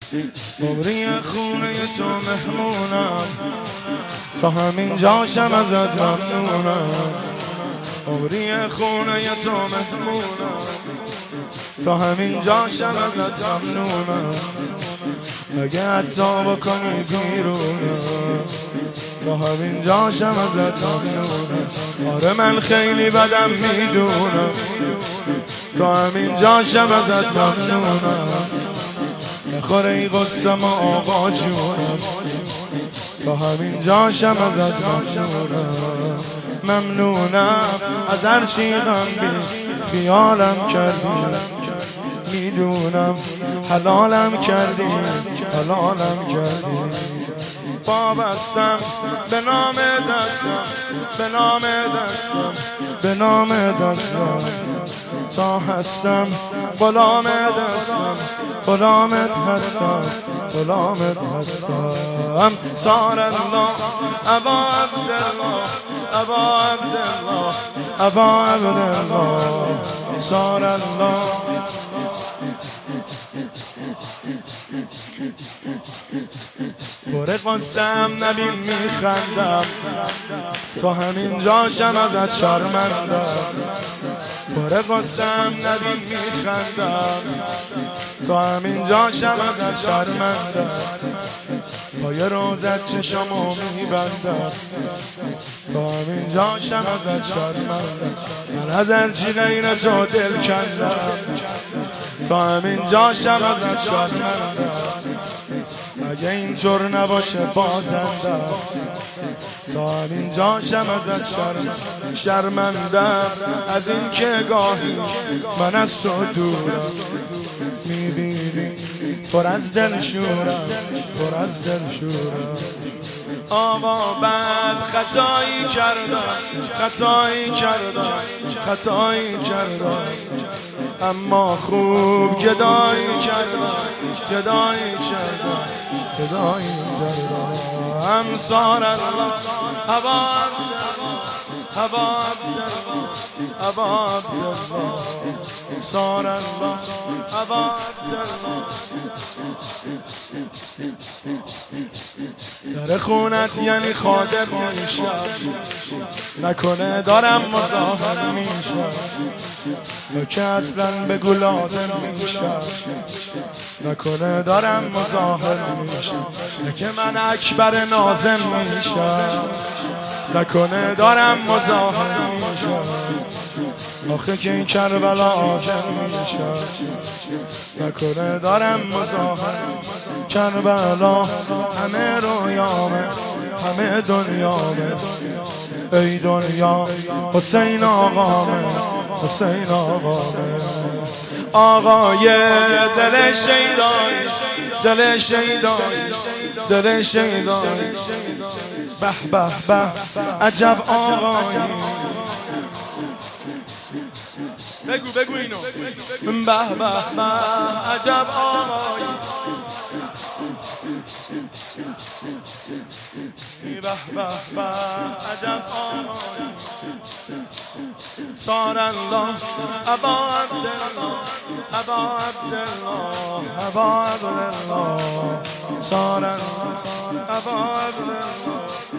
عمری خونه تو مهمونم، تا همین جاشم ازت ممنونم. عمری خونه تو مهمونم، تا همین جاشم ازت ممنونم. اگه حتی بکنی بیرونم، تا همین جاشم ازت ممنونم. آره من خیلی بدم میدونم، تا همین جاشم ازت ممنونم. نخوره ای قصم آقا جونم، تا همین جاشم ازت ممنونم. ممنونم از هر چی غم بی خیالم کردی، میدونم حلالم کردی، حلالم کردی. وابستم به نام دستم، به نام دستم، به نام دستم. تا هستم غلام دستم، غلامت هستم، غلامت هستم. صار الله ابا عبدالله، ابا عبدالله، ابا عبدالله. صار الله پر قصم نبین میخندم، تا همین جاشم ازت شرمندم. پر قصم نبین میخندم، تا همین جاشم ازت شرمندم. پای روزت چشمو میبندم، تا همین جاشم ازت شرمندم. من از هرچی غیر تو دل کندم، تا همین جاشم ازت شرمندم. اگه اینطور نباشه بازندم، تا همین جاشم ازت شرمندم. از این که گاهی من از تو دورم، میبینی پر از دل شورم، پر از دل شورم. آقا بعد خطایی کردم، خطایی کردم، خطایی کردم. اما خوب گدایی کردم، گدایی کردم، گدایی کردم. صار الله ابا عبدالله، ابا عبدالله، ابا عبدالله. صار الله ابا عبدالله. در خونت یعنی خادم میشم، نکنه دارم مزاحم میشم. که اصلا بگو لازم میشم، نکنه دارم مزاحم میشم. که من اکبر نازم میشم، نکنه دارم مزاحم میشم. آخه که این کربلا آزم میشم، نکنه دارم مزاحم. کربلا همه رویامه، همه دنیامه. ای دنیا حسین آقامه، حسین آقامه. آقای دل شیدایی، دل شیدایی، دل شیدایی. به به به عجب آقایی. بگو بگو اینو. به به به عجب آقایی. به به به عجب آقایی. صار الله ابا عبدالله، ابا عبدالله، ابا عبدالله. صار الله ابا عبدالله.